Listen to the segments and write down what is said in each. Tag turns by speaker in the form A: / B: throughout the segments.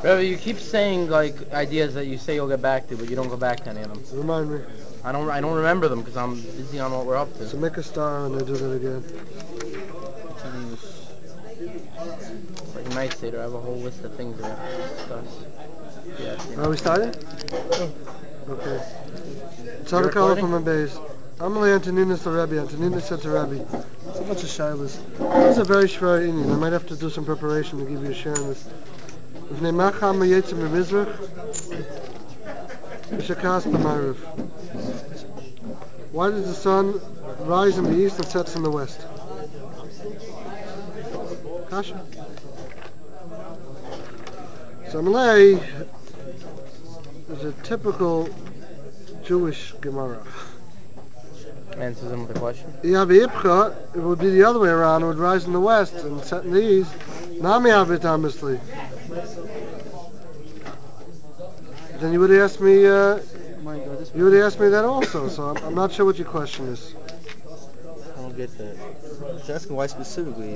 A: Rebbe, you keep saying like ideas that you say you'll get back to, but you don't go back to any of them.
B: Remind me.
A: I don't remember them because I'm busy on what we're up to.
B: So make a star and I do that again.
A: Like night Seder, I have a whole list of things that I have to discuss. Yeah.
B: Are we starting? Okay.
A: You're
B: Tzaddik
A: recording?
B: from my base. Amalei Antoninus the Rebbe. Antoninus said to Rebbe. It's a bunch of shilas. This is a very shver Indian. I might have to do some preparation to give you a share in this. V'nei macham yetzim b'mizrach v'shakas b'ma'ariv. Why does the sun rise in the east and sets in the west? Kasha. So Amalei is a typical Jewish Gemara.
A: Answers him with a question.
B: Ipcha, it would be the other way around. It would rise in the west and set in the east. Nami Avit Amisli. Then you would ask me. You would ask me that also. So I'm not sure what your question is.
C: I don't get that. Just asking why specifically.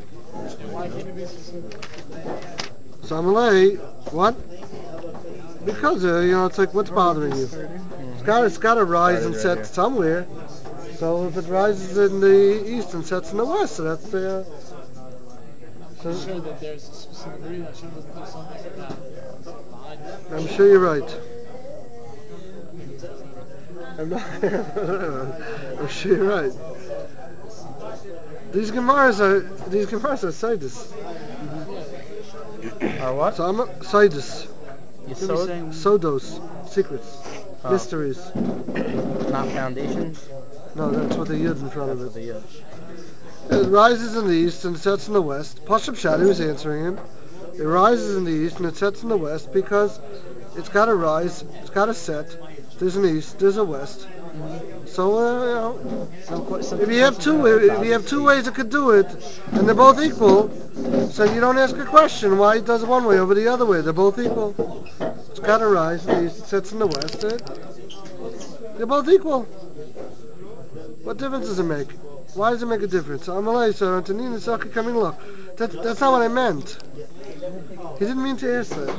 B: So Amalei, what? Because it's like what's bothering you? It's got to rise and set somewhere. So if it rises in the east and sets in the west, so that's the.
D: I'm sure that there's a specific reason Hashem doesn't do something like that.
B: I'm sure you're right. I'm not. I'm sure you're right. These Gemaras are Sidus.
A: Or what?
B: So I'm Sidus.
A: Yesod?
B: Sodos. Secrets.
A: Oh.
B: Mysteries.
A: Not foundations?
B: No, that's what they use in front of
A: That's what
B: it.
A: they use.
B: It rises in the east and sets in the west. Pashab Shadi was answering him. It rises in the east and it sets in the west because it's got to rise, it's got to set. There's an east, there's a west. So if you have two ways it could do it, and they're both equal, so you don't ask a question why it does it one way over the other way. They're both equal. It's got to rise in the east, it sets in the west. They're both equal. What difference does it make? Why does it make a difference? Amalei, sir, Antonina, Saki, coming look. That's not what I meant. He didn't mean to ask that.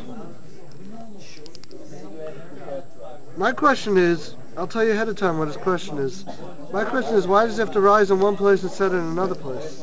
B: My question is, I'll tell you ahead of time what his question is. My question is, why does it have to rise in one place and set in another place?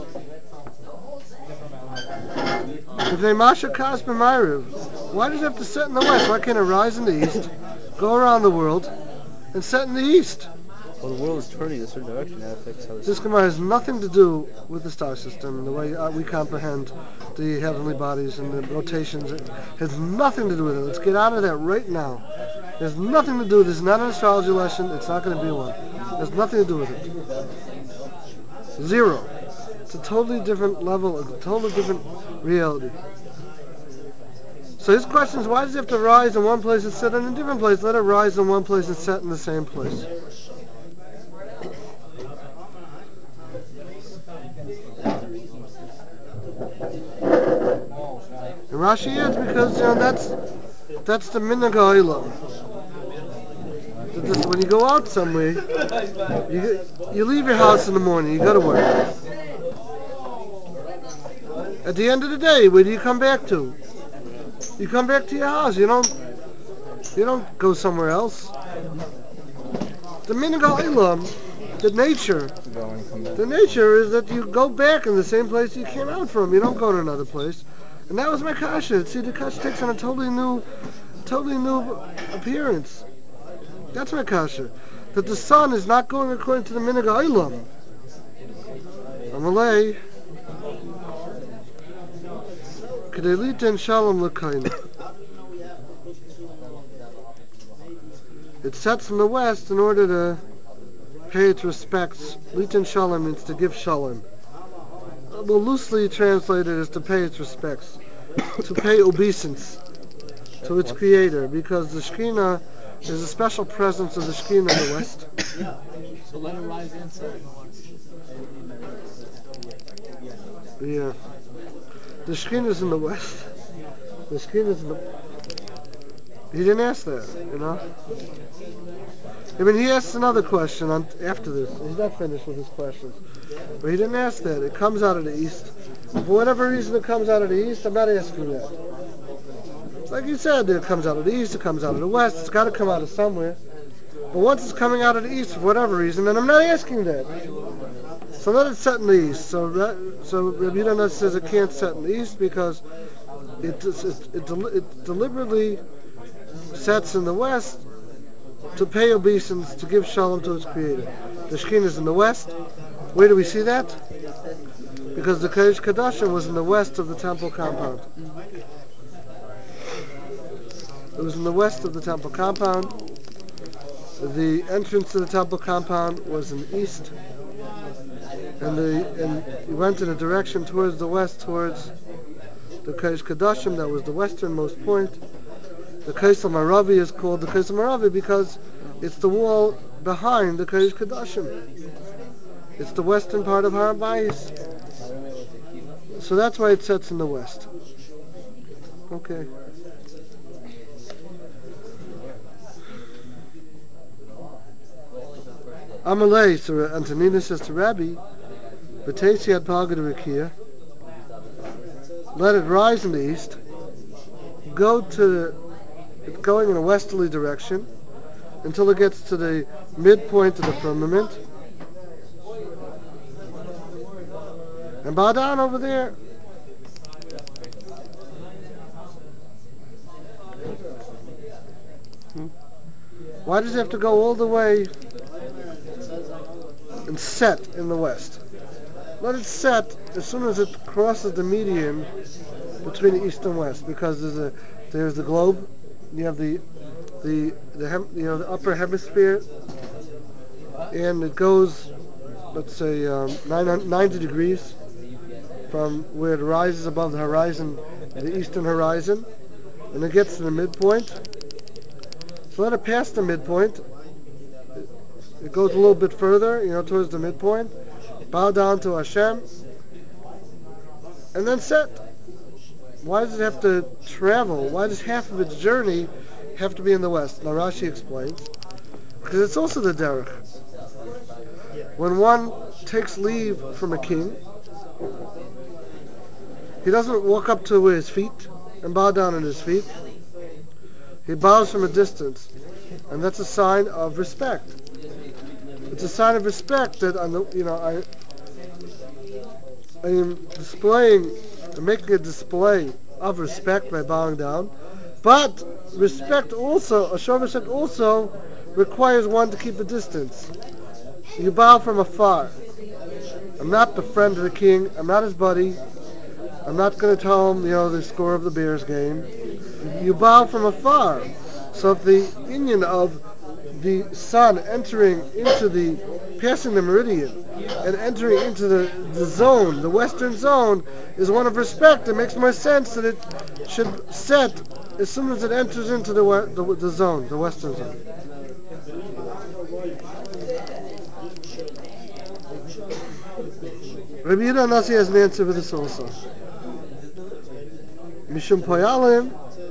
B: If they masha kas b'mayriv, why does it have to set in the west? Why can't it rise in the east, go around the world, and set in the east?
C: Well, the world is turning in a certain direction. That affects how
B: This Gemara has nothing to do with the star system, the way we comprehend the heavenly bodies and the rotations. It has nothing to do with it. Let's get out of that right now. It has nothing to do with this. It's not an astrology lesson. It's not going to be one. It has nothing to do with it. Zero. It's a totally different level, a totally different reality. So his question is, why does it have to rise in one place and set in a different place? Let it rise in one place and set in the same place. And Rashi adds because that's the minhag ha'olam. When you go out somewhere, you leave your house in the morning, you go to work. At the end of the day, where do you come back to? You come back to your house. You don't go somewhere else. The minhag ha'olam, the nature is that you go back in the same place you came out from. You don't go to another place. And that was my kasha. See, the kasha takes on a totally new appearance. That's my kasha. That the sun is not going according to the minhag ha'olam. Amalei. K'dei litin shalom l'kaina. It sets in the west in order to pay its respects. Litin shalom means to give shalom. Well, loosely translated as to pay its respects, to pay obeisance to its creator, because the Shekhinah is a special presence of the Shekhinah in the west.
D: So let it rise inside.
B: Yeah. The Shekhinah is in the west. The Shekhinah is in the... He didn't ask that, you know? I mean, he asks another question after this. He's not finished with his questions. But he didn't ask that. It comes out of the east. For whatever reason it comes out of the east, I'm not asking that. Like you said, it comes out of the east, it comes out of the west. It's got to come out of somewhere. But once it's coming out of the east for whatever reason, and I'm not asking that, so let it set in the east. So Rabbi Yehuda says it can't set in the east because it deliberately sets in the west to pay obeisance, to give shalom to its creator. The Shekhinah is in the west. Where do we see that? Because the Kodesh Kodashim was in the west of the temple compound. It was in the west of the temple compound. The entrance to the temple compound was in the east, and he went in a direction towards the west, towards the Kodesh Kodashim. That was the westernmost point. The Kaisel Maravi is called the Kaisel Maravi because it's the wall behind the Kodesh Kodashim. It's the western part of Har Bayis. So that's why it sets in the west. Okay. Amalei, so Antonina says to Rabbi, B'tesi ad Palgad Rakia, let it rise in the east, going in a westerly direction until it gets to the midpoint of the firmament, and bow down over there. Why does it have to go all the way and set in the west? Let it set as soon as it crosses the median between the east and west, because there's the globe. You have the upper hemisphere, and it goes, let's say, 90 degrees from where it rises above the horizon, the eastern horizon, and it gets to the midpoint. So let it pass the midpoint. It goes a little bit further, towards the midpoint. Bow down to Hashem, and then set. Why does it have to travel? Why does half of its journey have to be in the west? Now Rashi explains, because it's also the derech. When one takes leave from a king, he doesn't walk up to his feet and bow down on his feet. He bows from a distance, and that's a sign of respect. It's a sign of respect that I am displaying, making a display of respect by bowing down. But respect also, a show of respect also requires one to keep a distance. You bow from afar. I'm not the friend of the king. I'm not his buddy. I'm not going to tell him, the score of the Bears game. You bow from afar. So if the union of the sun passing the meridian and entering into the zone, the western zone, is one of respect, it makes more sense that it should set as soon as it enters into the zone, the western zone. Rabbi Yehuda Nasi has an answer for this also. Mishum Poyalim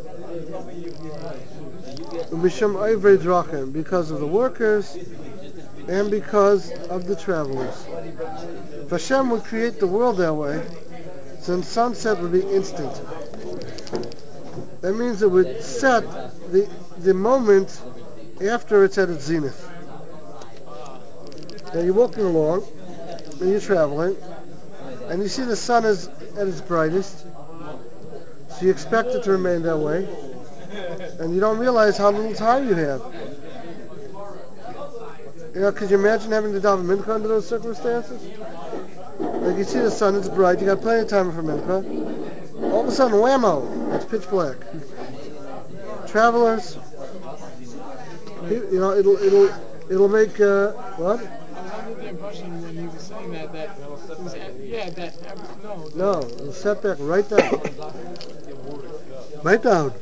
B: Mishum Oivei Drachim, because of the workers and because of the travelers. If Hashem would create the world that way, then sunset would be instant. That means it would set the moment after it's at its zenith. Now you're walking along, and you're traveling, and you see the sun is at its brightest, so you expect it to remain that way, and you don't realize how little time you have. Could you imagine having to daven mincha under those circumstances? Like you see the sun, it's bright, you got plenty of time for mincha. All of a sudden, whammo, it's pitch black. Travelers, it'll make what?
D: I get the impression when he was saying that
B: No, it'll set back right down. Right down.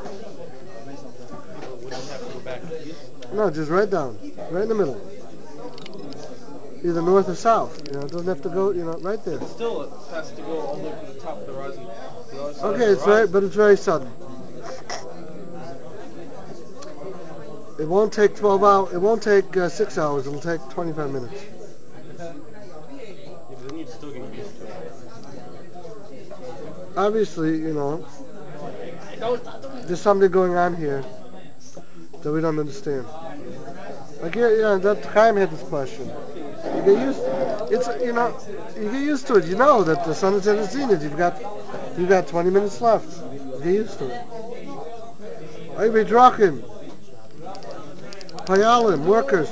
B: No, just right down. Right in the middle. Either north or south. It doesn't have to go, right there.
C: Still, it has to go all the way to the top of the horizon.
B: Okay, it's right, but it's very sudden. It won't take 12 hours. It won't take 6 hours. It'll take 25 minutes.
C: Yeah, but then you're still going to be used to it.
B: Obviously, there's something going on here that we don't understand. Like that Chaim had this question. You get used. You get used to it. You know that the sun is at its zenith. You've got 20 minutes left. You get used to it. Ayvei Drachim, Payalim, workers.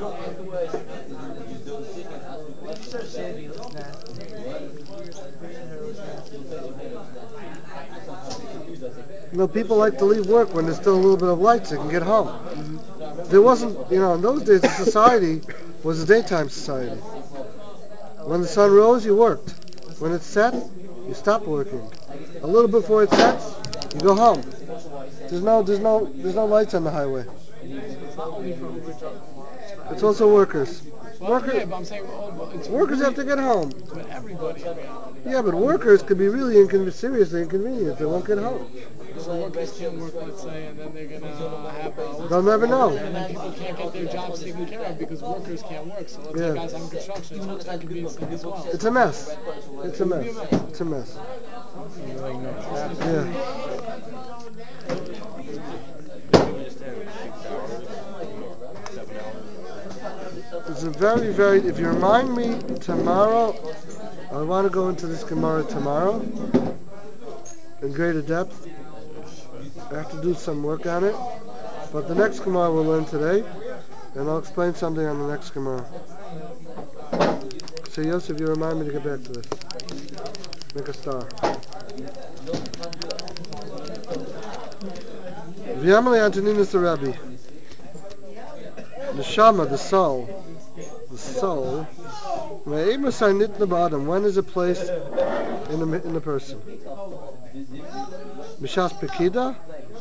B: People like to leave work when there's still a little bit of light so they can get home. There wasn't, in those days, the society was a daytime society. When the sun rose, you worked. When it set, you stopped working. A little before it sets, you go home. There's no lights on the highway.
D: It's not only for Uber drivers.
B: It's also workers.
D: Yeah, but I'm saying it's
B: Workers have to get home.
D: But everybody in reality.
B: Yeah, but workers could be really seriously inconvenienced. They won't get home.
D: So workers can't work, let's say, and then they're gonna have
B: They'll never know.
D: and then people can't get their jobs taken care of because workers can't work. So let's say guys on construction, it's not inconvenience as well.
B: It's a mess. It's a mess. It's a mess. Yeah. It's a very, very. If you remind me tomorrow, I want to go into this Gemara tomorrow in greater depth. I have to do some work on it, but the next Gemara we'll learn today, and I'll explain something on the next Gemara. So Yosef, you remind me to get back to this. Make a star. V'yamali Antoninus the Rabbi. The Shama, the soul. When is it placed in the person? Mishas Pekida?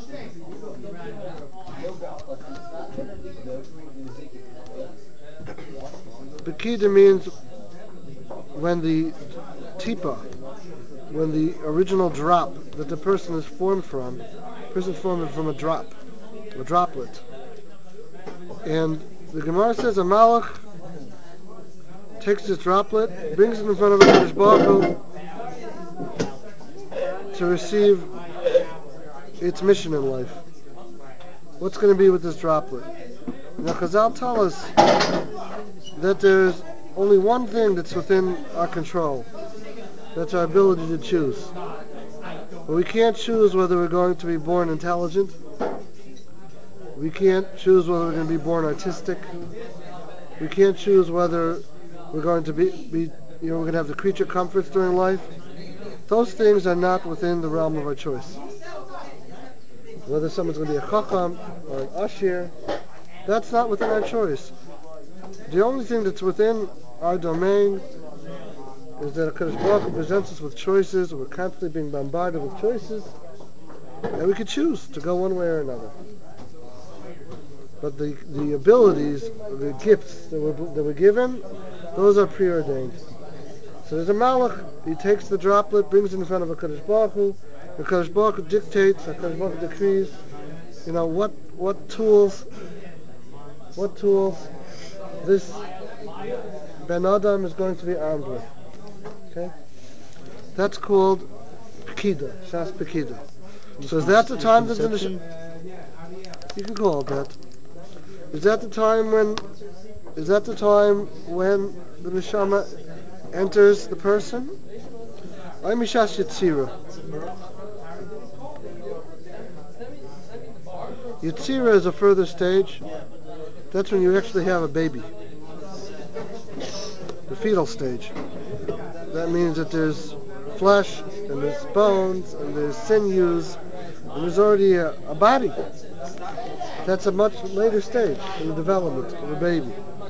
B: Pekida means when the tipa, when the original drop that the person is formed from, the person is formed from a droplet. And the Gemara says a malach takes this droplet, brings it in front of a Kadosh Baruch Hu to receive its mission in life. What's going to be with this droplet? Now Chazal tell us that there's only one thing that's within our control. That's our ability to choose. But we can't choose whether we're going to be born intelligent. We can't choose whether we're going to be born artistic. We can't choose whether we're going to we're going to have the creature comforts during life. Those things are not within the realm of our choice. Whether someone's going to be a chacham or an ashir, that's not within our choice. The only thing that's within our domain is that HaKadosh Baruch Hu presents us with choices. We're constantly being bombarded with choices, and we could choose to go one way or another. But the abilities, the gifts that we're given, those are preordained. So there's a malach. He takes the droplet, brings it in front of HaKadosh Baruch Hu. HaKadosh Baruch Hu dictates. HaKadosh Baruch Hu decrees. What tools this Ben Adam is going to be armed with. Okay, that's called Pekida, Shas Pekida. So is that the time that you can call it that? Is that the time when the neshama enters the person? I'm Mishas Yetzira. Yetzira is a further stage. That's when you actually have a baby. The fetal stage. That means that there's flesh, and there's bones, and there's sinews, and there's already a body. That's a much later stage in the development of a baby.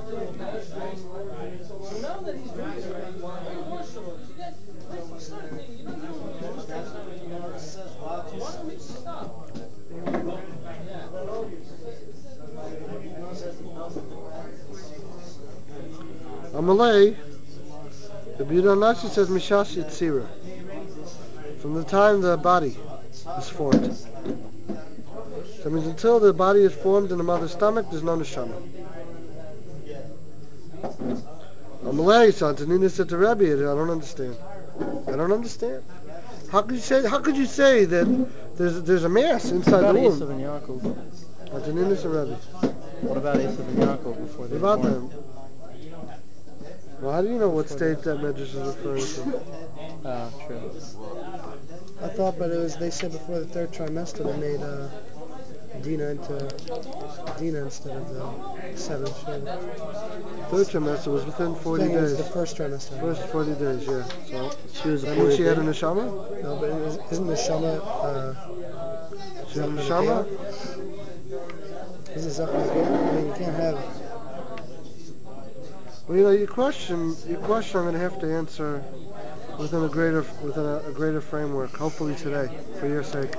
B: Amalei, the B'Yehuda Nashi says Mishas Yetzira, from the time the body is formed. So that means until the body is formed in the mother's stomach, there's no neshama. Amalei, son, Tanina said to Rebbe, I don't understand. How could you say that there's a mass inside
A: What
B: the
A: about
B: womb?
A: Esav and Yaakov?
B: Antoninus and Rebbe.
A: What about Esav and Yaakov before they
B: What
A: were
B: about
A: born?
B: them? Well, how do you know what state that Medrash is referring to?
A: True.
E: I thought, but they said before the third trimester they made Dina instead of the seventh.
B: Third trimester was within 40
E: Thing was
B: days.
E: the first trimester.
B: First 40 days, yeah. So
A: She was a
B: that means she had a
A: 40th
B: neshama?
E: No, but isn't the Shama?
B: She had a neshama?
E: Isn't Zacharias good? I mean, you can't have.
B: Well, your question I'm going to have to answer within a greater framework, hopefully today, for your sake.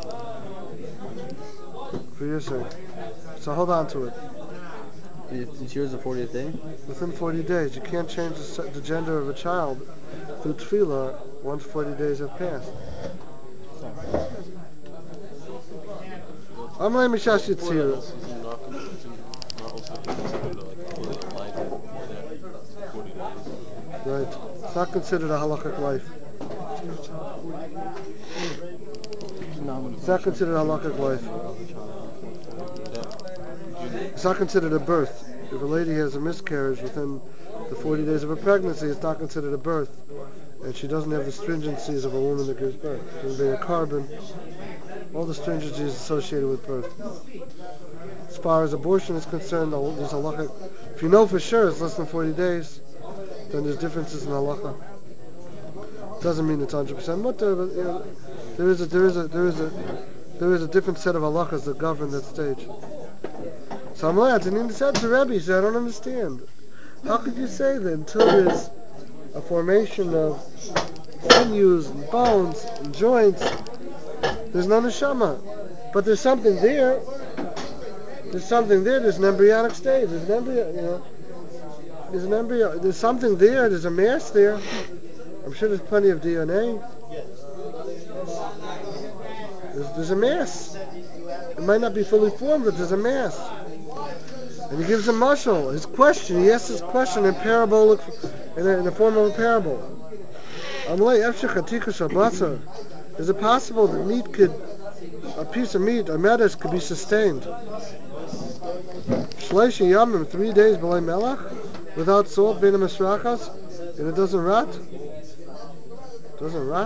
B: For your sake. So hold on to it.
A: It's yours the 40th day?
B: Within 40 days, you can't change the gender of a child through tefillah once 40 days have passed. Amalei Mishash Yitzir. Right. It's not considered a halachic life. It's not considered a halachic life. It's not considered a birth. If a lady has a miscarriage within the 40 days of her pregnancy, it's not considered a birth. And she doesn't have the stringencies of a woman that gives birth. It would be a carbon. All the stringencies associated with birth. As far as abortion is concerned, there's halachic. If you know for sure it's less than 40 days, then there's differences in halacha. Doesn't mean it's 100%. But there is a different set of halachas that govern that stage. So Amalei said to Rebbe, he said, I don't understand. How could you say that until there's a formation of sinews and bones and joints, there's no neshama? But there's something there. There's something there. There's an embryonic stage. There's an embryo, There's an embryo. There's something there. There's a mass there. I'm sure there's plenty of DNA. There's a mass. It might not be fully formed, but there's a mass. And he gives a mashal. He asks his question in parabolic, in the form of a parable. Is it possible that a piece of meat, a metis, could be sustained? 3 days below melach, without salt, bein masrachas, and it doesn't rot? Doesn't rot?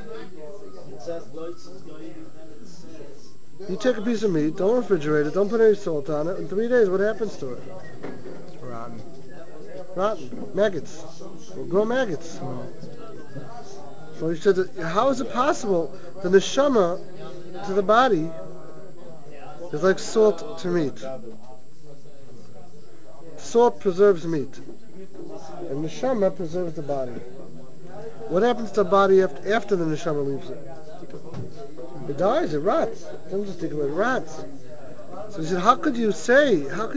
B: You take a piece of meat, don't refrigerate it, don't put any salt on it. In 3 days, what happens to it?
A: It's rotten.
B: Rotten. Maggots. Will grow maggots. So he said, how is it possible the neshama to the body is like salt to meat? Salt preserves meat, and neshama preserves the body. What happens to the body after the neshama leaves it? It dies. It rots. Don't just think about it. It rots. So he said, how could you say that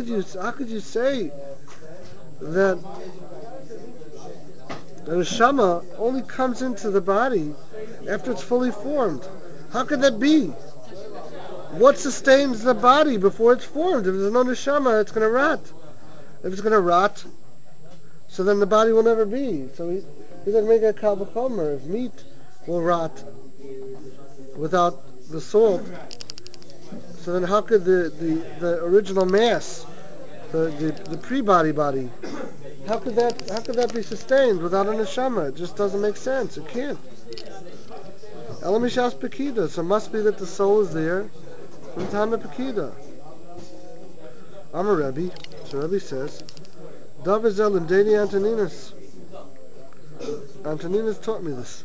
B: the neshama only comes into the body after it's fully formed? How could that be? What sustains the body before it's formed? If there's no neshama, it's going to rot. If it's going to rot, so then the body will never be. So he's like making a kal v'chomer. If meat will rot without the salt, so then how could the original mass, the pre-body body, how could that be sustained without a neshama? It just doesn't make sense. It can't. Elamishas Pekida. So it must be that the soul is there from the time of Pekida. I'm a Rebbe. So Rebbe says, Davizel and Deni Antoninus. Antoninus taught me this.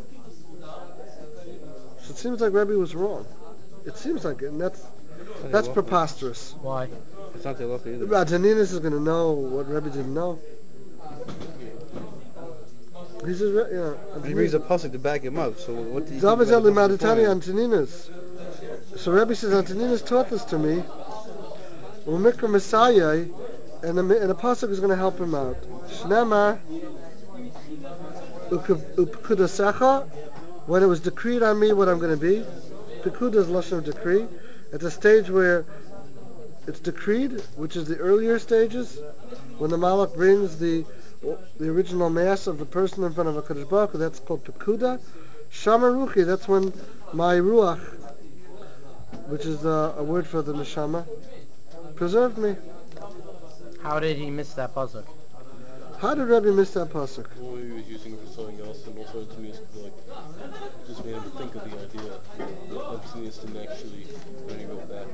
B: So it seems like Rebbe was wrong. It seems like it, and that's preposterous.
A: Why?
C: It's not the halacha either.
B: Antoninus is going to know what Rebbe didn't know. He says,
C: He brings a pasuk to back him up. So what do you think?
B: Davizel
C: about the
B: Limaditani
C: point?
B: Antoninus. So Rebbe says Antoninus taught this to me. Umikra Messiah, and a pasuk is going to help him out. Shnemar Upkudasecha, when it was decreed on me what I'm going to be. Pekuda is lashon of decree. At the stage where it's decreed, which is the earlier stages, when the Malach brings the original mass of the person in front of a Kadosh Baruch Hu, that's called Pekuda. Shama Ruchi, that's when my Ruach, which is a word for the Neshama, preserved me.
A: How did he miss that pasuk?
B: How did Rebbe miss that pasuk?
F: Well, maybe he was using it for something else, and also Antonius just made him think of the idea that Antonius didn't actually, when he wrote that,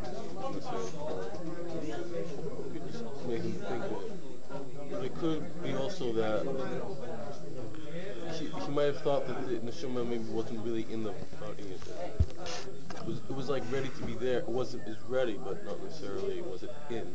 F: it just made him think of it. But it could be also that he might have thought that the neshama maybe wasn't really in the body. It was like ready to be there. It wasn't as ready, but not necessarily was it in.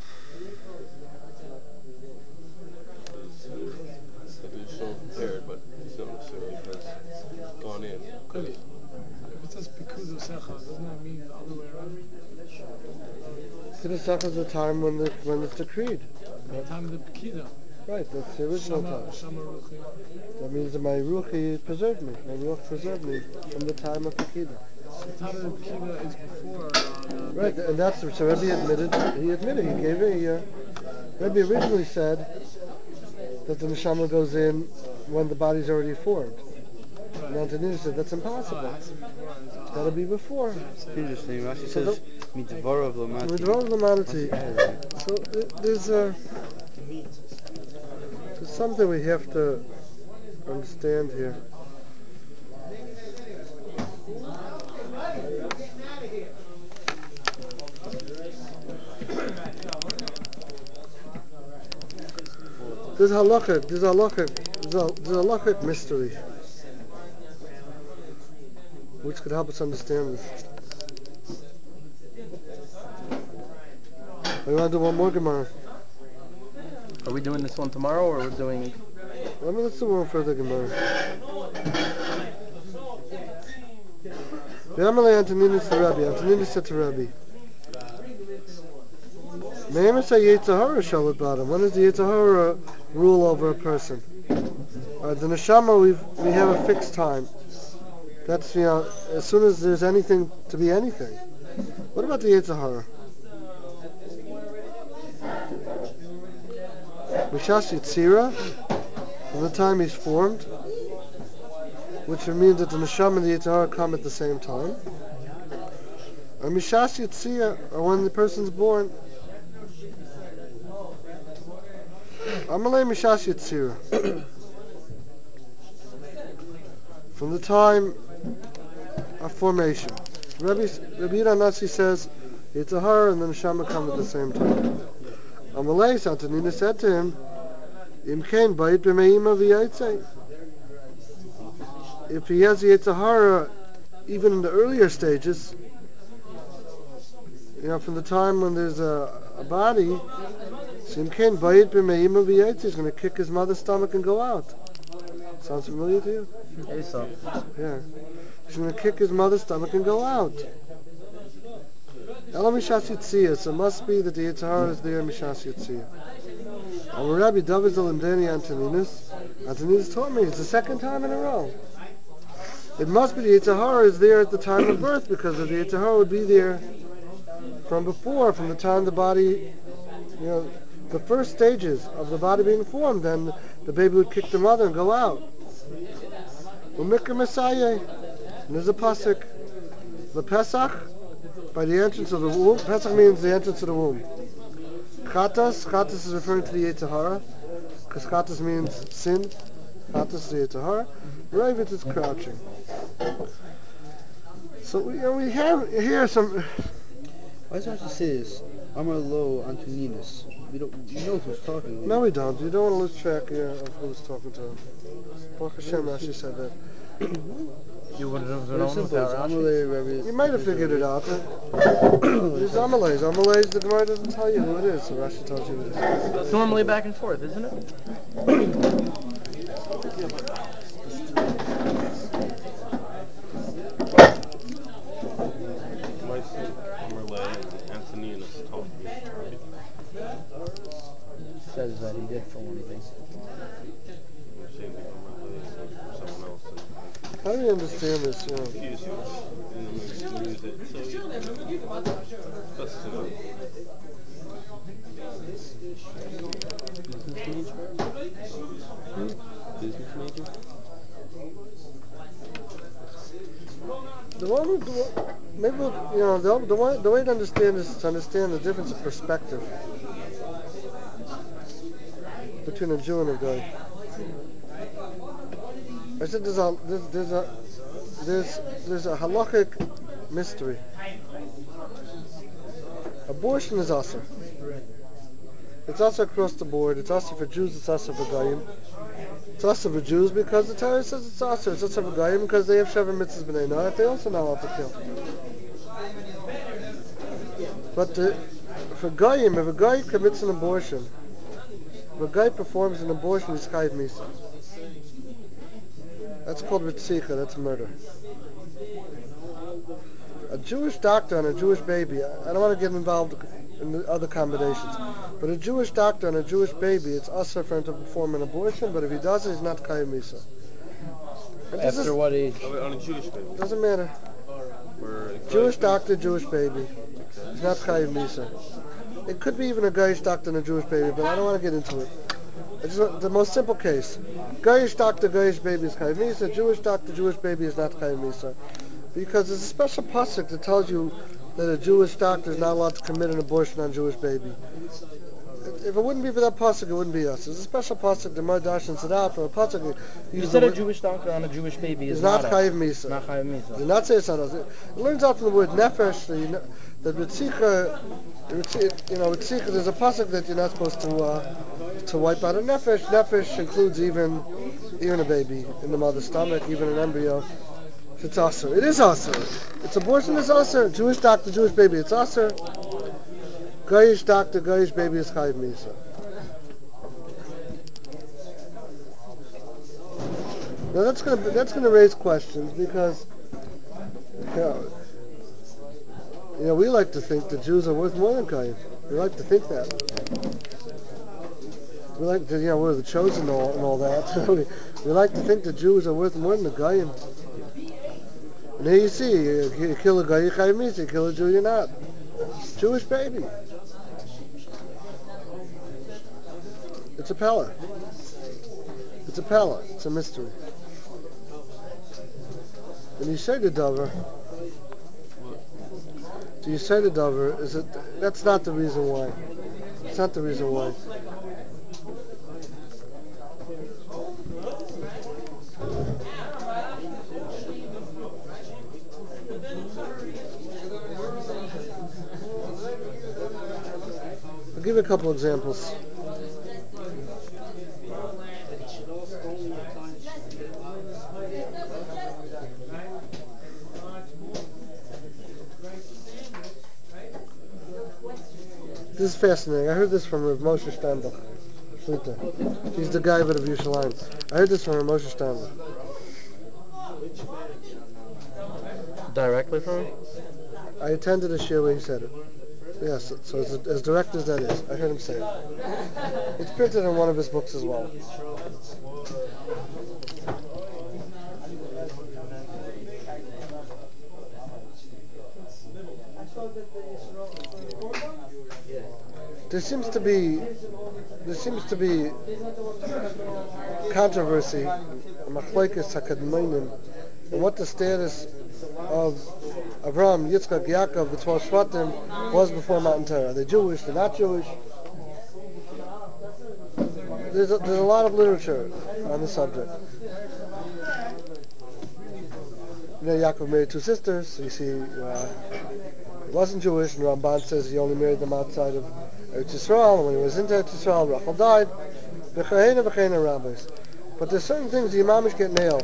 F: It was so prepared, but it's not necessarily has gone in.
D: If it says Pikud Secha, doesn't that mean the other way around?
B: Kiddush is the time when it's decreed.
D: The time of the Pekida.
B: Right, that's the original time.
D: Shama Ruchi.
B: That means that my Ruchi preserved me. My Ruach preserved me from the time of Pekida.
D: So the time of the Pekida is before
B: Right, and that's so Rebbe admitted. He gave Rebbe originally said that the neshama goes in when the body's already formed. And Antonius said that's impossible. It's got to be before.
C: Interesting. Rashi says midvarav lamati.
B: Midvarav lamati. So there's something we have to understand here. There's a halachic mystery which could help us understand this. We want to do one more Gemara.
A: Are we doing this one tomorrow, or we're doing...
B: Let's do one further Gemara. Antoninus said to Rabbi, when does the Yetzer Hara rule over a person? The neshama, we have a fixed time. That's, as soon as there's anything to be anything. What about the Yetzer Hara? Mishas Yitzira, from the time he's formed, which would mean that the neshama and the Yetzer Hara come at the same time. And Mishas Yitzira, or when the person's born. Amalei Mishas Yitzira. From the time of formation. Rabbi Nasi says Yetzer Hara and the neshama come at the same time. Amalei Santanina said to him, Im kain bait b'meima v'yatzei. If he has the Yetzer Hara even in the earlier stages, from the time when there's a body, he's going to kick his mother's stomach and go out. Sounds familiar to you?
A: Hey, so.
B: Yeah. He's going to kick his mother's stomach and go out. Ela Mishas Yitzia, so it must be that the Yetzer Hara is there in Mishas Yitzia. And Rabbi David Zalandani Antoninus taught me it's the second time in a row. It must be the Yetzer Hara is there at the time of birth, because if the Yetzer Hara would be there from before, from the time the body, the first stages of the body being formed, then the baby would kick the mother and go out. Umikra Messiah, and there's a pasuk, the Pesach, by the entrance of the womb. Pesach means the entrance of the womb. Chatas is referring to the Yetzer Hara, because Chatas means sin. Chatas is the Yetzer Hara. Ravit is crouching. So we have here some.
C: Why does Rashi say this? Amar lo Antoninus. We know who's talking.
B: No, we don't. You don't want to lose track of who's talking to him. Baruch Hashem actually said that.
A: You would have
C: Very
A: known
C: simple. It's
A: without Rashi.
C: Amalei, Rabbi.
B: You might have figured it out. There's Amalei. Amalei, the Gemara doesn't tell you who it is, so Rashi tells you who it is.
A: It's normally back and forth, isn't it?
F: Antoninus taught me.
A: Says that he did for one thing.
F: Someone else.
B: How do you understand this?
F: Use it. So that's
A: Business major?
B: maybe you know the way to understand is to understand the difference of perspective between a Jew and a guy. I said there's a halakhic mystery. Abortion is asur. It's asur across the board. It's asur for Jews. It's asur for Goyim. It's asur for Jews because the Torah says it's asur. It's asur for Goyim because they have Sheva mitzvahs b'nei Noach. They also know how to kill. But for Goyim, if a guy commits an abortion, if a guy performs an abortion, he's chayiv misa. That's called ritzicha. That's murder. A Jewish doctor and a Jewish baby, I don't want to get involved in the other combinations, but a Jewish doctor and a Jewish baby, it's asur for him to perform an abortion, but if he does it, he's not chayiv misa.
A: After what age?
F: On a Jewish baby.
B: Doesn't matter. Jewish doctor, Jewish baby. He's not chayiv misa. It could be even a Goyish doctor and a Jewish baby, but I don't want to get into it. I just want the most simple case. Goyish doctor, Goyish baby is chayiv misa. Jewish doctor, Jewish baby is not chayiv misa. Because there's a special pasuk that tells you that a Jewish doctor is not allowed to commit an abortion on a Jewish baby. If it wouldn't be for that pasuk, it wouldn't be us. There's a special pasuk, the Mardash said out from a pasuk.
A: You said a Jewish doctor on a Jewish baby is
B: not chayiv misa.
A: Not chayiv misa.
B: Do not say it's not us. It learns out from the word nefesh. That ritzicha, ritzicha. There's a pasuk that you're not supposed to wipe out a nefesh. Nefesh includes even a baby in the mother's stomach, even an embryo. It's asur. It is asur. It's abortion is asur. Jewish doctor, Jewish baby, it's asur. Goyish doctor, Goyish baby is chayiv misa. Now that's gonna raise questions because we like to think that Jews are worth more than Goyim. We like to think that. We like to we're the chosen and all that. we like to think that Jews are worth more than the Goyim. And here you see, you kill a guy, you're chayiv misa. You kill a Jew, you're not. Jewish baby. It's a pella. It's a pella. It's a mystery. And you say the davar. Do you say the davar? That's not the reason why. It's not the reason why. I'll give you a couple examples. This is fascinating. I heard this from Rav Moshe Steinbach. He's the guy of Yerushalayim. I heard this from Rav Moshe Steinbach.
A: Directly from him?
B: I attended a shir where he said it. Yes, so as direct as that is. I heard him say it. It's printed in one of his books as well. There seems to be controversy, machlokes hakadmonim, and what the status of Avraham, Yitzchak, Yaakov, the 12 Shvatim was before Matan Torah. Are they Jewish? They're not Jewish. There's a lot of literature on the subject. Yaakov married two sisters. So you see, he wasn't Jewish, and Ramban says he only married them outside of Eretz Yisrael, and when he was into Eretz Yisrael, Rachel died. V'cheina rabbis. But there's certain things the Imamish get nailed.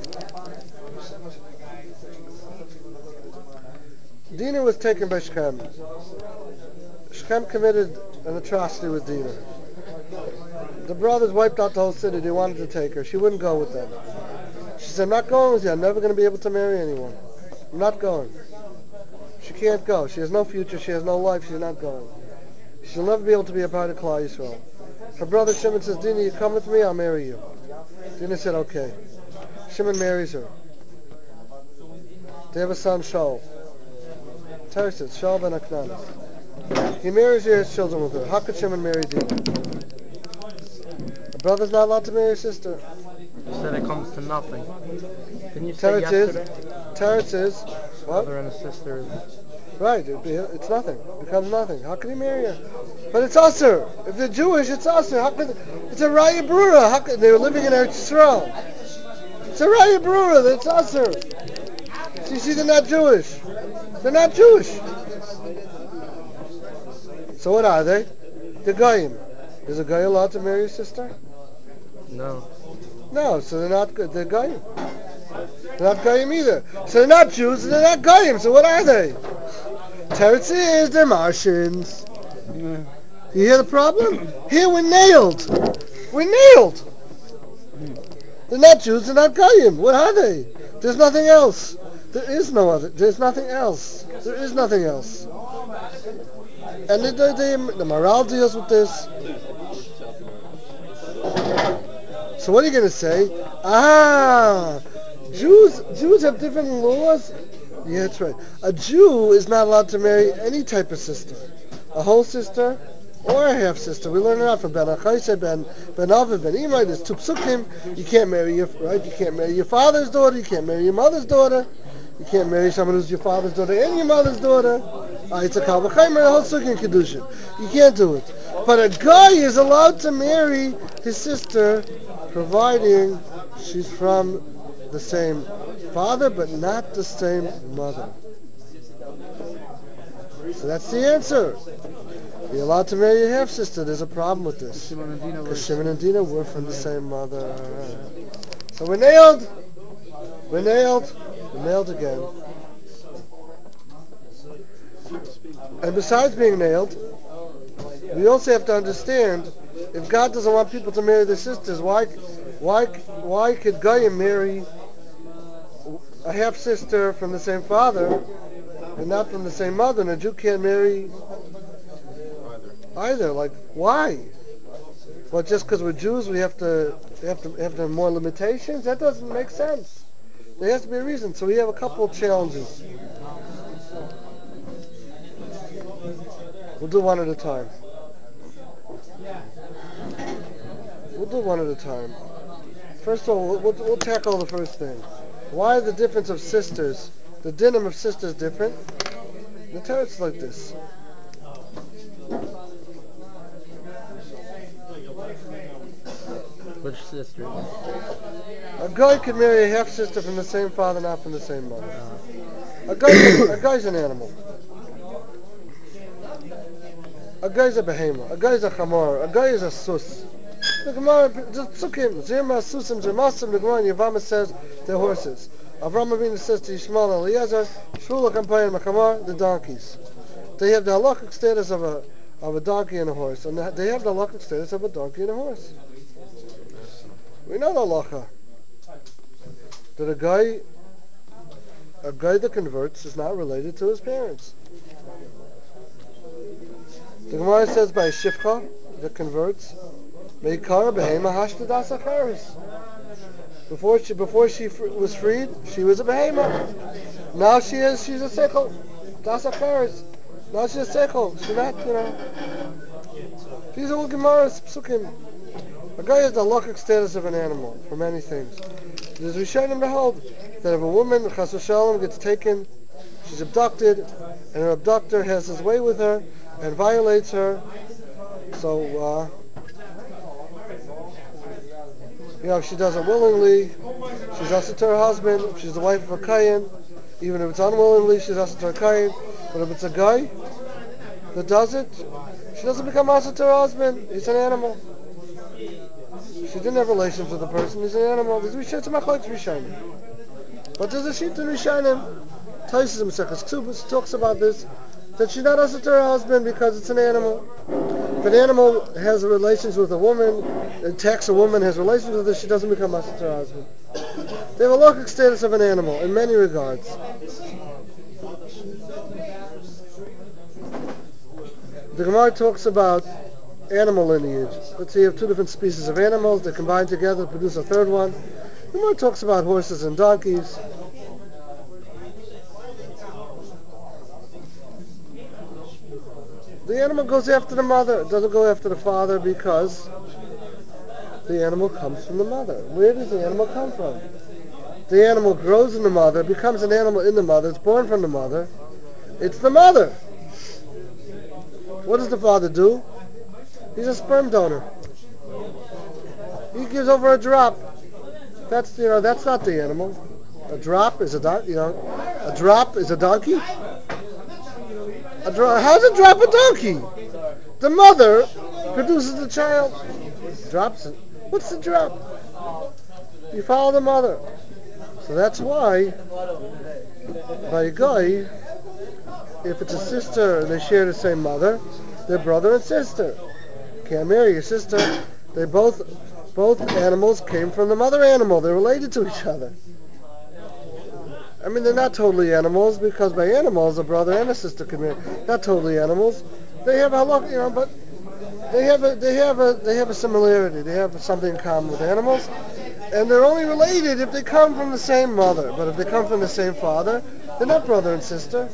B: Dinah was taken by Shechem. Shechem committed an atrocity with Dinah. The brothers wiped out the whole city. They wanted to take her. She wouldn't go with them. She said, I'm not going with you. I'm never going to be able to marry anyone. I'm not going. She can't go. She has no future. She has no life. She's not going. She'll never be able to be a part of Klal Yisrael. Her brother Shimon says, Dinah, you come with me, I'll marry you. Dinah said, okay. Shimon marries her. They have a son, Shaul. Torah says, Shaul ben Aknanis. He marries her, has children with her. How could Shimon marry Dinah? A brother's not allowed to marry a sister.
A: You said it comes to nothing. Didn't you say yesterday?
B: Torah says, What?
A: Brother and a sister.
B: Right, it's nothing. It becomes nothing. How can he marry her? But it's usher. If they're Jewish, it's usher. How could it's a Raya Brura? How could they were living in Eretz Yisrael? It's a Raya Brura. It's usher. So you see, they're not Jewish. They're not Jewish. So what are they? They're Goyim. Is a Goy allowed to marry a sister?
A: No.
B: No, so they're not good. They're Goyim. They're not Goyim either. So they're not Jews and they're not Goyim. So what are they? Teretz is they're Martians. You hear the problem? Here we're nailed. We're nailed. They're not Jews, they're not Goyim. What are they? There's nothing else. There is no other. There's nothing else. There is nothing else. And the morale deals with this. So what are you going to say? Jews have different laws? Yeah, that's right. A Jew is not allowed to marry any type of sister. A whole sister or a half sister. We learn it out from Ben Achaisa, Ben Aviv, Ben Imai. There's two psukim. You can't marry You can't marry your father's daughter. You can't marry your mother's daughter. You can't marry someone who's your father's daughter and your mother's daughter. It's a kal v'chaymer, a whole sukkah in kedushin. You can't do it. But a guy is allowed to marry his sister, providing she's from the same father, but not the same mother. So that's the answer. You're allowed to marry your half sister. There's a problem with this. Because Shimon and Dina were from the same mother. So we're nailed. We're nailed. We're nailed again. And besides being nailed, we also have to understand, if God doesn't want people to marry their sisters, why could Goyim marry a half sister from the same father and not from the same mother, and a Jew can't marry either? Like, why? Well, just because we're Jews, we have to have more limitations? That doesn't make sense. There has to be a reason. So we have a couple of challenges. We'll do one at a time. We'll do one at a time. First of all, we'll tackle the first thing. Why is the difference of sisters, the dinim of sisters, different? The Torah's like this.
A: Which sister?
B: A guy could marry a half sister from the same father, not from the same mother. A guy's an animal. A guy's a behemoth. A guy's a chamor. A guy is a sus. The Gemara, the Tzukim, Zirma, Susim, Zirmasim, the Gemara in Yavama says they're horses. Avram Avinu says to Yishmael and Eliezer, Shvula Kampayim Machamar, the donkeys. They have the halachic status of a donkey and a horse, and they have the halachic status of a donkey and a horse. We know the halacha that a guy that converts is not related to his parents. The Gemara says by a shifcha that converts, Meikara behema hashta das acharis. Before she was freed, she was a behema. Now she's a seichel, das acharis. Now she's a seichel. She's not, These are all Gemara's psukim. A guy has the halachic status of an animal for many things. There's Rishonim to hold that if a woman, chas v'shalom, gets taken, she's abducted, and her abductor has his way with her and violates her, so if she does it willingly, she's asset to her husband. If she's the wife of a kayin, even if it's unwillingly, she's asset to her kayin. But if it's a guy that does it, she doesn't become asset to her husband. He's an animal. She didn't have relations with the person. He's an animal. There's Rishonim. But there's a sheet in Rishonim. Taisus Maseches Ksubos talks about this, that she's not asset to her husband because it's an animal. If an animal has relations with a woman, attacks a woman, has relations with her, she doesn't become asset to her husband. They have a halachic status of an animal in many regards. The Gemara talks about animal lineage. Let's say you have two different species of animals, they combine together to produce a third one. The Gemara talks about horses and donkeys. The animal goes after the mother. It doesn't go after the father because the animal comes from the mother. Where does the animal come from? The animal grows in the mother, becomes an animal in the mother, it's born from the mother. It's the mother. What does the father do? He's a sperm donor. He gives over a drop. That's not the animal. A drop is a donkey. A drop is a donkey. How's a drop a donkey? The mother produces the child. Drops it. What's the drop? You follow the mother. So that's why, by a guy, if it's a sister and they share the same mother, they're brother and sister. Can't marry your sister. They both animals came from the mother animal. They're related to each other. I mean, they're not totally animals, because by animals a brother and a sister can marry. Not totally animals. They have but they have a similarity. They have something in common with animals, and they're only related if they come from the same mother. But if they come from the same father, they're not brother and sister.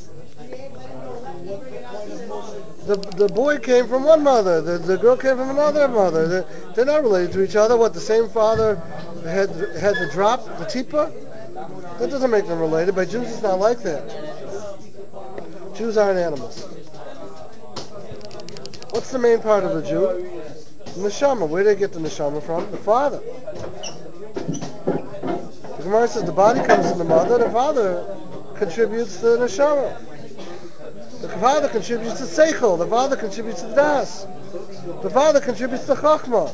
B: The boy came from one mother. The girl came from another mother. They're not related to each other. What, the same father had the drop, the tipa? That doesn't make them related. By Jews, it's not like that. Jews aren't animals. What's the main part of the Jew? The neshama. Where do they get the neshama from? The father. The Gemara says the body comes from the mother. The father contributes to the neshama. The father contributes to seichel. The father contributes to das. The father contributes to chachma.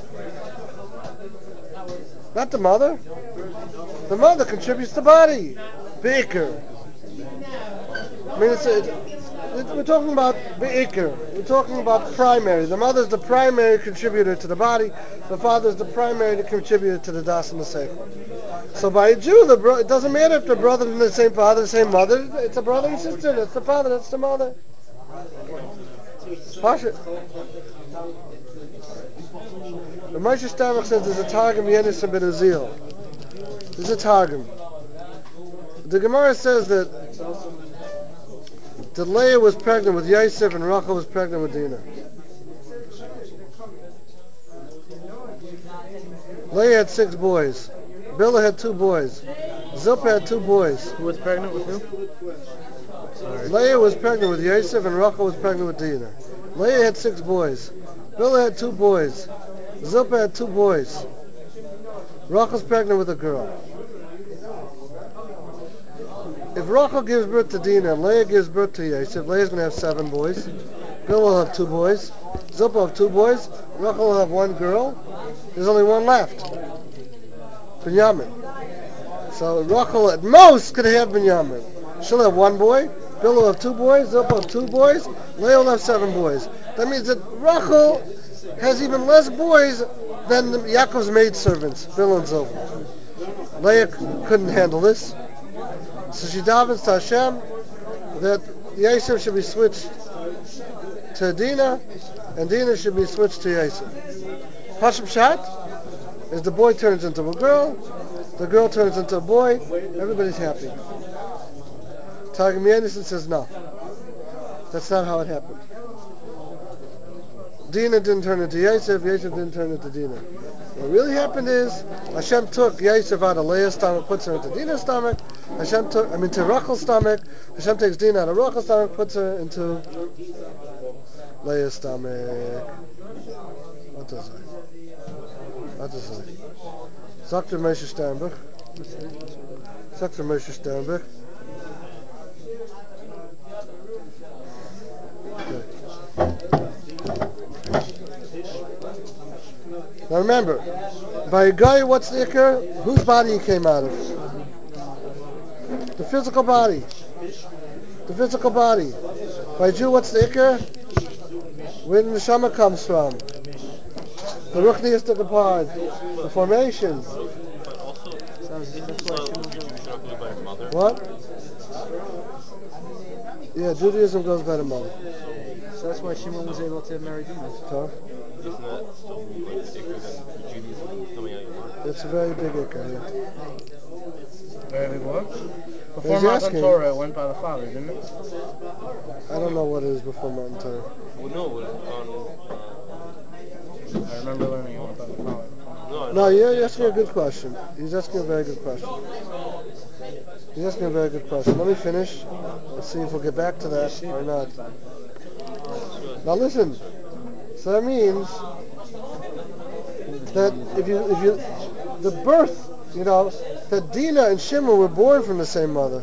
B: Not the mother. The mother contributes to body. Be'ikr. I mean, we're talking about be'ikr. We're talking about primary. The mother's the primary contributor to the body. The father's the primary contributor to the das and the seichel. So by a Jew, it doesn't matter if they're brothers from the same father, the same mother. It's a brother and sister. That's the father. That's the mother. Pasha. The Moshe Stamach says there's a Targum Yenis and Ben Uzziel. There's a Targum. The Gemara says that Leah was pregnant with Yosef and Rachel was pregnant with Dinah. Leah had 6 boys. Bilhah had 2 boys. Zilpah had 2 boys.
A: Who was pregnant with who?
B: Leah was pregnant with Yosef and Rachel was pregnant with Dinah. Leah had 6 boys. Bilhah had 2 boys. Zilpah had 2 boys. Rachel's pregnant with a girl. If Rachel gives birth to Dinah and Leah gives birth to Yosef, Leah's going to have 7 boys. Bilhah will have 2 boys. Zilpah will have 2 boys. Rachel will have 1 girl. There's only 1 left. Binyamin. So Rachel at most could have Binyamin. She'll have 1 boy. Bilhah will have 2 boys. Zilpah will have 2 boys. Leah will have 7 boys. That means that Rachel has even less boys than Yaakov's maidservants, Bilhah and Zilpah. Leah couldn't handle this. So she davens to Hashem that Yosef should be switched to Dinah, and Dinah should be switched to Yosef. Hashem Shat is the boy turns into a girl, the girl turns into a boy, everybody's happy. Targum Yonason says no. That's not how it happened. Dinah didn't turn into Yosef, Yosef didn't turn into Dinah. What really happened is Hashem took Yosef out of Leah's stomach, puts her into Dinah's stomach. To Rachel's stomach. Hashem takes Dinah out of Rachel's stomach, puts her into Leah's stomach. What does it? Sagt der Moshe Sternbuch. Sagt der Moshe Sternbuch. Now remember, by a guy, what's the ikar? Whose body he came out of? The physical body. The physical body. By a Jew, what's the ikar? Where the neshama comes from. The ruchniistic part. The formations.
F: But also, by mother.
B: What? Yeah, Judaism goes by the mother.
E: So that's why Shimon was able to marry Dinah.
B: So?
F: Isn't that still like thicker than Judaism coming out of your mouth?
B: It's a very big ikar, yeah.
A: Very big what? Before
B: He's
A: Matan
B: asking.
A: Torah, it went by the father, didn't it?
B: I don't know what it is before Matan Torah.
F: Well, no,
A: I remember learning it went by the father.
F: no,
B: No, you're asking a good question. He's asking a very good question. He's asking a very good question. Let me finish. Let's see if we'll get back to that or not. Now listen. So that means that if you the birth, that Dinah and Shimon were born from the same mother.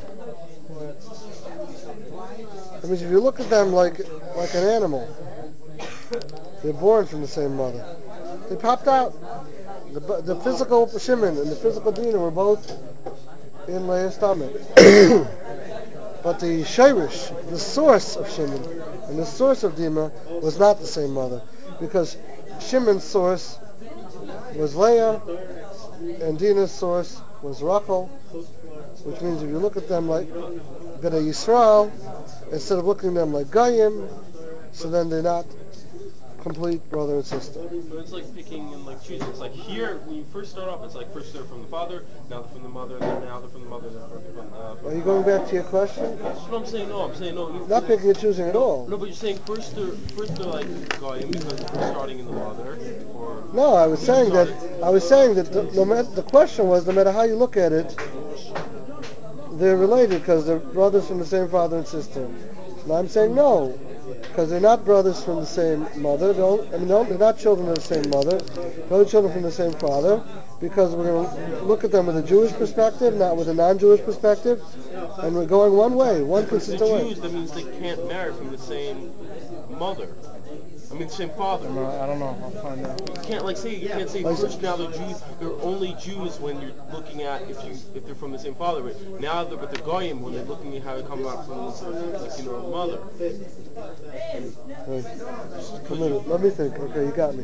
B: That means if you look at them like an animal, they're born from the same mother. They popped out. The physical Shimon and the physical Dinah were both in Leah's stomach. But the Shirish, the source of Shimon and the source of Dinah was not the same mother, because Shimon's source was Leah and Dinah's source was Rachel, which means if you look at them like Bnei Yisrael, instead of looking at them like Goyim, so then they're not complete brother and sister.
F: But it's like picking and like choosing. It's like here, when you first start off, it's like first they're from the father, now they're from the mother, and then now they're from the mother, and then from
B: Are you going back to your question?
F: That's what I'm saying. No, I'm saying no.
B: Not picking and choosing at all.
F: No, but you're saying first they're like Goyim because they're starting in the mother, or
B: No, I was saying that the question was, no matter how you look at it, they're related because they're brothers from the same father and sister. Now I'm saying no, because they're not brothers from the same mother. They're not children of the same mother. They're only children from the same father, because we're going to look at them with a Jewish perspective, not with a non-Jewish perspective, and we're going one way, one consistent way.
F: Jews, that means they can't marry from the same mother. I mean, the same father.
A: No, I don't know. I'll find out.
F: You can't say first now they're Jews. They're only Jews when you're looking at if they're from the same father. But now they're Goyim when they're looking at how they come out from the mother.
B: A minute, let me think. Okay, you got me.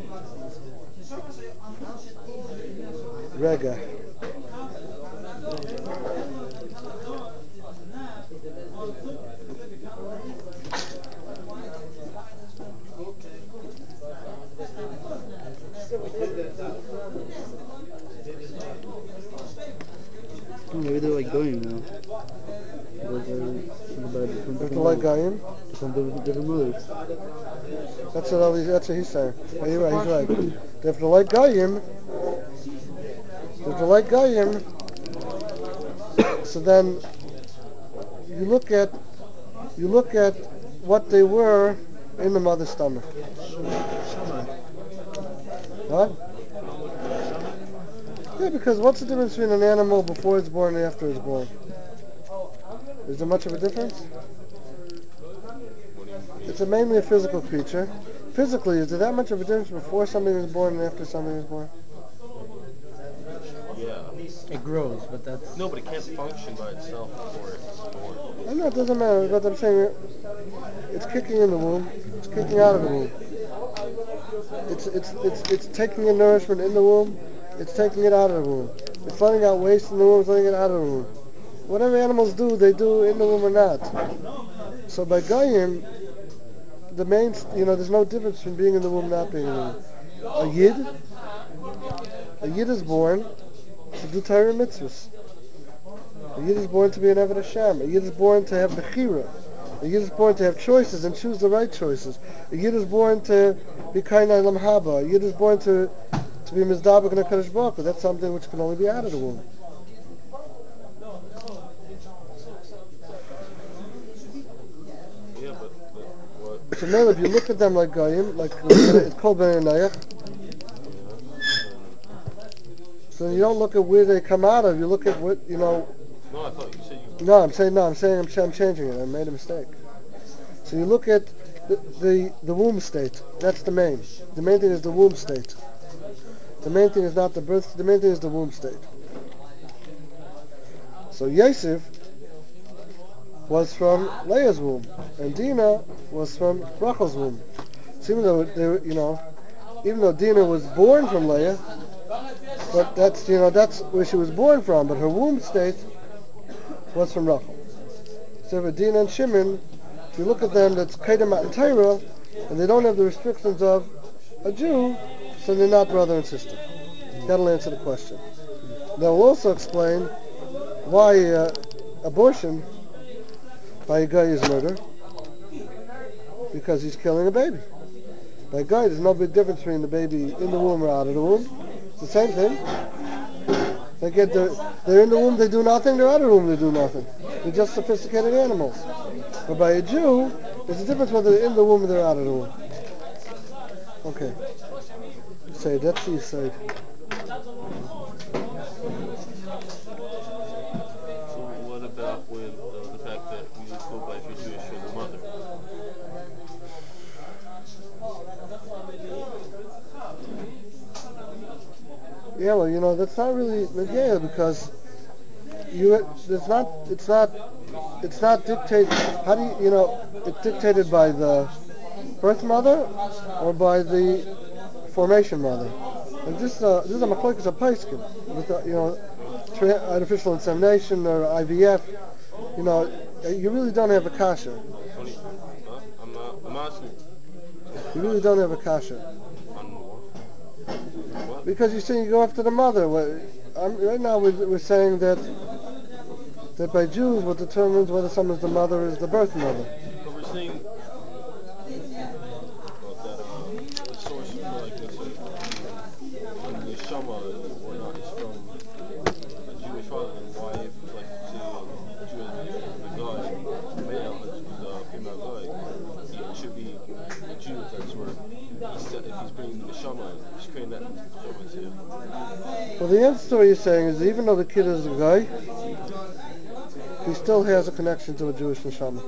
B: Rega.
C: Maybe they're like Goyim now.
B: They're like Goyim?
C: From different mothers.
B: That's what he's saying. Oh, you're right, he's right. If they're like Goyim, so then you look at what they were in the mother's stomach. What? Yeah, because what's the difference between an animal before it's born and after it's born? Is there much of a difference? It's mainly a physical creature. Physically, is there that much of a difference before something is born and after something is born?
F: Yeah.
A: It grows, but that's...
F: No, but it can't function by itself before it's born.
B: I know, it doesn't matter, but I'm saying it's kicking in the womb, it's kicking out of the womb. It's taking in nourishment in the womb, it's taking it out of the womb. It's letting out waste in the womb, it's letting it out of the womb. Whatever animals do, they do in the womb or not. So by Goyim, there's no difference between being in the womb and not being in the womb. A Yid is born to do Torah mitzvahs. A Yid is born to be an Eved Hashem. A Yid is born to have Bechira. A Yid is born to have choices and choose the right choices. A Yid is born to be Kainai Lam Haba. A Yid is born to be Mizdabak and HaKadosh Baruch Hu. That's something which can only be out of the womb.
F: Yeah, but what?
B: So now if you look at them like Goyim, like it's called Ben Anayach, so you don't look at where they come out of, you look at what,
F: No, I thought you said you...
B: No, I'm changing it. I made a mistake. So you look at the womb state. That's the main. The main thing is the womb state. The main thing is not the birth. The main thing is the womb state. So Yosef was from Leah's womb, and Dinah was from Rachel's womb. So even though even though Dinah was born from Leah, but that's where she was born from. But her womb state was from Rachel. So for Dinah and Shimon, if you look at them, that's Kedem and Torah, and they don't have the restrictions of a Jew, so they're not brother and sister. That'll answer the question. That will also explain why abortion by a guy is murder, because he's killing a baby. By a guy, there's no big difference between the baby in the womb or out of the womb. It's the same thing. They're in the womb, they do nothing. They're out of the womb, they do nothing. They're just sophisticated animals. But by a Jew, there's a difference whether they're in the womb or they're out of the womb. Okay. Say that's the side.
F: So what about with the fact that we just go by if you're Jewish or the mother?
B: Yeah, well, that's not really yeah, because it's not dictated. How do it's dictated by the birth mother or by the formation mother. And this is a machlokes of Paiskin with artificial insemination or IVF. You really don't have a kasha.
F: I'm asking.
B: You really don't have a kasha. Because you go after the mother. Right now we're saying that by Jews what determines whether someone's the mother is the birth mother.
F: But we're saying the source for like let's say the neshama or not is from a Jewish father, then why if like say the guy, the male is a female guy, he should be a Jew that's where if he's bringing the neshama in, he's creating that neshama too.
B: Well, the end story you're saying is that even though the kid is a guy, he still has a connection to a Jewish neshama.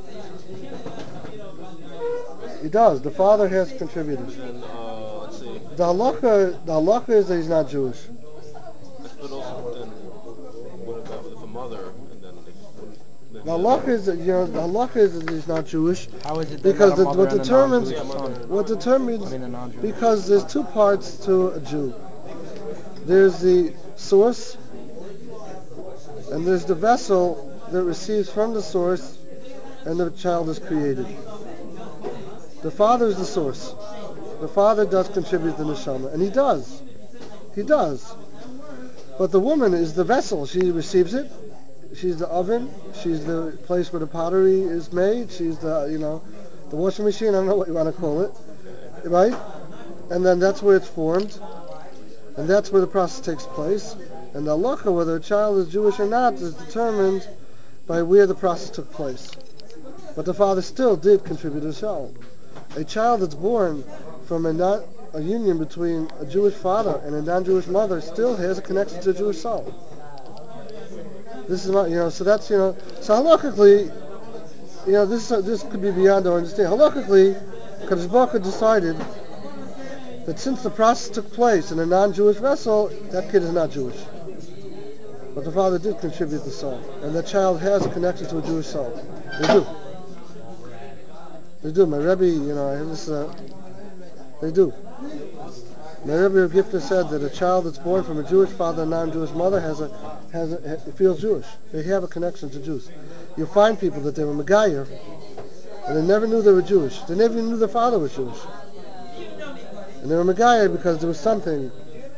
B: He does. The father has contributed.
F: And let's say
B: The halacha is that he's not Jewish.
F: but also then what about if a mother and then
B: The halacha is that he's not Jewish.
A: How is it
B: Because
A: that a mother
B: what
A: and
B: determines
A: a non-Jewish son?
B: what determines
A: I mean, a non-Jewish.
B: because there's two parts to a Jew. There's the source, and there's the vessel that receives from the source, and the child is created. The father is the source. The father does contribute the neshama, and he does. But the woman is the vessel. She receives it. She's the oven. She's the place where the pottery is made. She's the the washing machine. I don't know what you want to call it, right? And then that's where it's formed, and that's where the process takes place. And the halacha, whether a child is Jewish or not, is determined by where the process took place. But the father still did contribute to the child. A child that's born from a union between a Jewish father and a non-Jewish mother still has a connection to a Jewish soul. This is not, so that's, so halakhically, this could be beyond our understanding. Halakhically, Kadosh Baruch Hu decided that since the process took place in a non-Jewish vessel, that kid is not Jewish. But the father did contribute the soul, and that child has a connection to a Jewish soul. They do. They do. My Rebbe, I have this. They do. My Rebbe Gifter said that a child that's born from a Jewish father and non-Jewish mother feels Jewish. They have a connection to Jews. You'll find people that they were Megayer, and they never knew they were Jewish. They never even knew their father was Jewish. And they were Megayer because there was something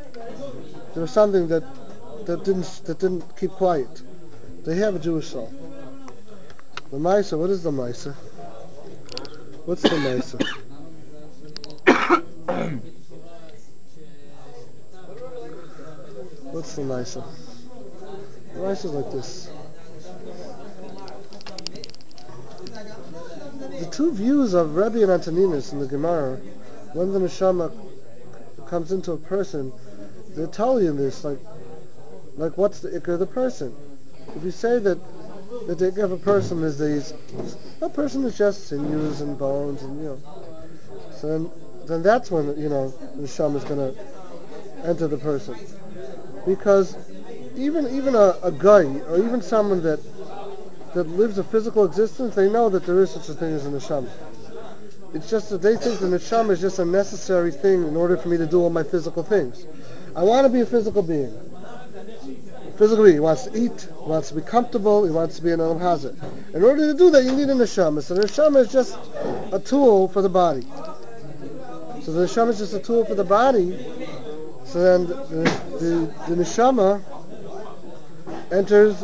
B: that didn't keep quiet. They have a Jewish soul. The Maisa, what is the Maisa? What's the Maisa? What's the Maisa? The Maisa is like this. The two views of Rebbe and Antoninus in the Gemara, when the neshama comes into a person, they're telling you this, like what's the ikar of the person? If you say that the ikar of a person is a person is just sinews and bones, and so then that's when the neshama is going to enter the person, because even a guy or even someone that lives a physical existence, they know that there is such a thing as a neshama. It's just that they think the neshama is just a necessary thing in order for me to do all my physical things. I want to be a physical being. He wants to eat, he wants to be comfortable, he wants to be an Olam Hazeh. In order to do that, you need a neshama. So the neshama is just a tool for the body. So the neshama is just a tool for the body. So then the neshama enters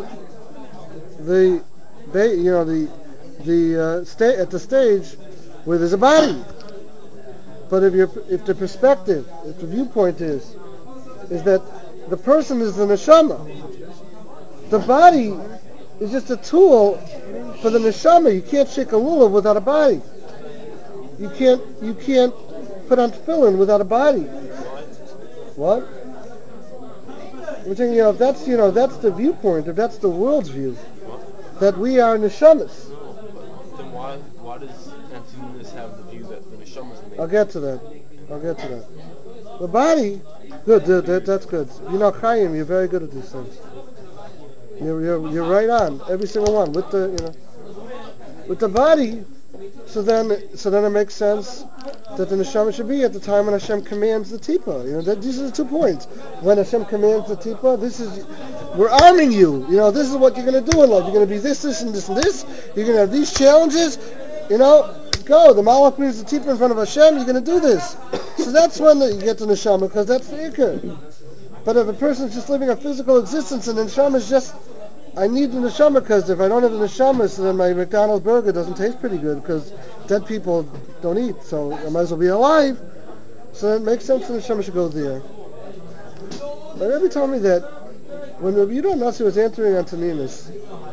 B: at the stage where there's a body. But if the viewpoint is that The person is the neshama. The body is just a tool for the neshama. You can't shake a lulav without a body. You can't put on tefillin without a body. What? We're saying, if that's the viewpoint, if that's the world's view, that we are neshamas.
F: Then why does Antoninus have the view that the neshamas are made?
B: I'll get to that. The body, good. That's good. Chaim, you're very good at these things. You're right on every single one with the body. So then it makes sense that the neshama should be at the time when Hashem commands the tipa. These are the 2 points. When Hashem commands the tipa, we're arming you. This is what you're going to do in life. You're going to be this, and this, and this. You're going to have these challenges. Go. The Malach brings the tipa in front of Hashem. You're going to do this. So that's when you get to neshama, because that's the ikar. But if a person's just living a physical existence and the neshama is just, I need the neshama because if I don't have the neshama, so then my McDonald's burger doesn't taste pretty good because dead people don't eat, so I might as well be alive. So it makes sense the neshama should go there. But Rebbe told me that when Rabbi Yehuda Nasi was answering Antoninus,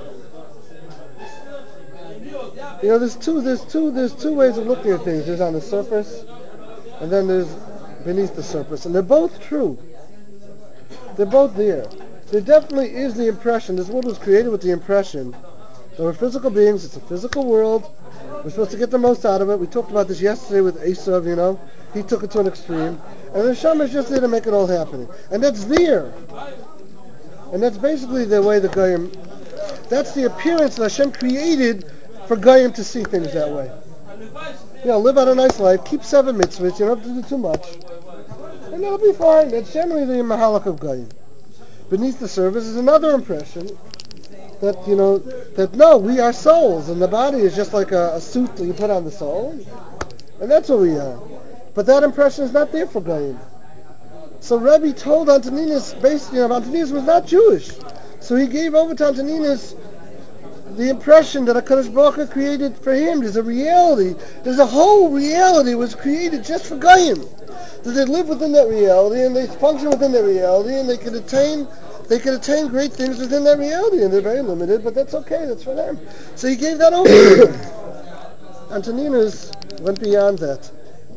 B: there's two ways of looking at things. There's on the surface, and then there's beneath the surface, and they're both true. They're both there. There definitely is the impression, this world was created with the impression that we're physical beings, it's a physical world, we're supposed to get the most out of it. We talked about this yesterday with Esav, he took it to an extreme, and the Neshama is just there to make it all happen. And that's there. And that's basically the way the Goyim, that's the appearance that Hashem created for Goyim to see things that way. Live out a nice life, keep 7 mitzvahs, you don't have to do too much. And that'll be fine. That's generally the mahalach of Goyim. Beneath the surface is another impression that no, we are souls, and the body is just like a suit that you put on the soul, and that's what we are. But that impression is not there for Goyim. So Rebbe told Antoninus, Antoninus was not Jewish, so he gave over to Antoninus the impression that HaKadosh Baruch Hu created for him. There's a reality. There's a whole reality was created just for Goyim. That they live within that reality and they function within that reality and they can attain great things within that reality, and they're very limited, but that's okay, that's for them. So he gave that over to them. Antoninus went beyond that.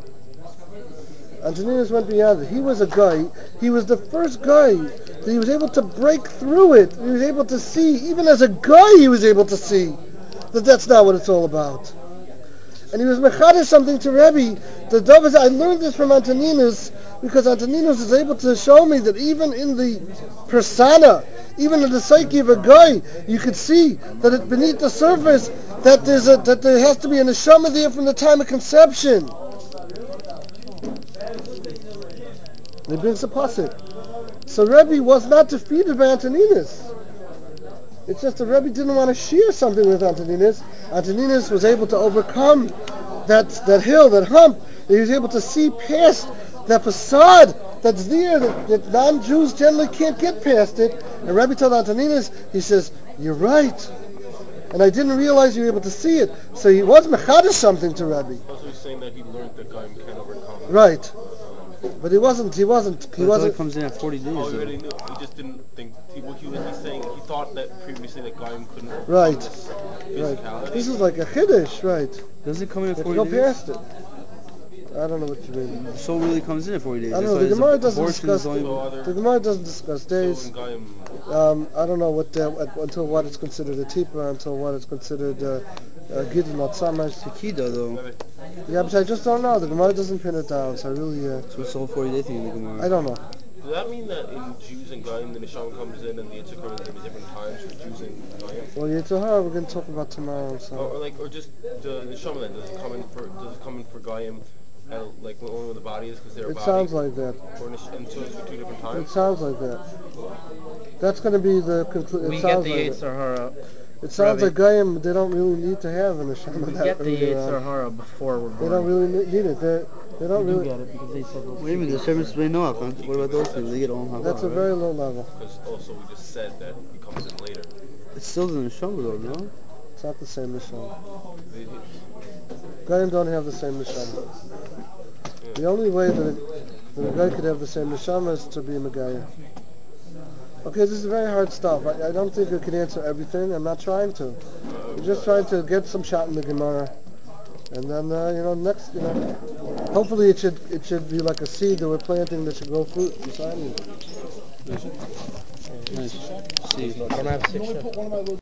B: He was a guy, he was the first guy that he was able to break through it. He was able to see, even as a guy he was able to see, that that's not what it's all about. And he was mechadish something to Rebbe. I learned this from Antoninus because Antoninus is able to show me that even in the persona, even in the psyche of a guy, you could see that beneath the surface that there has to be a neshama there from the time of conception. He brings a pasuk. So Rebbe was not defeated by Antoninus. It's just that Rebbe didn't want to share something with Antoninus. Antoninus was able to overcome that hill, that hump. He was able to see past that facade that's there that non-Jews generally can't get past it. And Rebbe told Antoninus, he says, you're right. And I didn't realize you were able to see it. So he was mechadish something to Rebbe.
F: Also he's saying that he learned that Goyim can overcome.
B: Right. But he wasn't.
C: It comes in at 40 days.
F: He already knew. He just didn't think. He's saying he thought that previously that Goyim couldn't.
B: Right.
F: Physicality.
B: This is like a chiddush, right?
C: Does it come in at
B: If
C: 40
B: you
C: days?
B: go past it. I don't know what you mean.
C: The soul really comes in at 40 days.
B: I don't know.
C: That's
B: The
C: why
B: Gemara
C: the
B: doesn't
C: abortion
B: discuss.
C: is only-
B: The Gemara doesn't discuss days.
F: So Goyim,
B: I don't know what until what is considered a tipa, until what is considered gidin not samash.
C: Kida though.
B: Yeah, but I just don't know. The Gemara doesn't pin it down, so I really.
C: So it's the whole 40-day thing in the Gemara.
B: I don't know.
F: does that mean that in Jews and Goyim the neshama comes in and the Yitzhak comes in at different times for Jews and Goyim?
B: Well, Yitzhahara we're going to talk about tomorrow. So.
F: Or just the neshama then does it come in for Goyim? Like only when the body is because they're a
B: It
F: body?
B: sounds like that.
F: And so it's for 2 different
B: It
F: times?
B: sounds like that. That's going to be the conclusion.
A: We
B: It
A: get
B: sounds
A: the
B: like it.
A: Yetzer Hara.
B: It sounds
A: Rabbi.
B: like Goyim, they don't really need to have a neshama.
A: We
B: that
A: get the
B: early on.
A: Yetzer Hara before we're born.
B: They don't really need it. They don't
A: We do
B: really.
A: get it because they said.
C: Wait a minute, the servants of Noah. What about those things? They get all hung
B: That's a
C: right?
B: very low level.
F: Because also we just said that it comes in later.
C: It's still the neshama though, no?
B: It's not the same neshama.
F: They-
B: Goyim don't have the same neshama. The only way that a guy could have the same neshama is to be a Megayah. Okay, this is very hard stuff. I don't think we can answer everything. I'm not trying to. We're just trying to get some shot in the Gemara. And then, next, hopefully it should be like a seed that we're planting that should grow fruit beside you.
C: Nice. See.
A: Can I have 6 shots?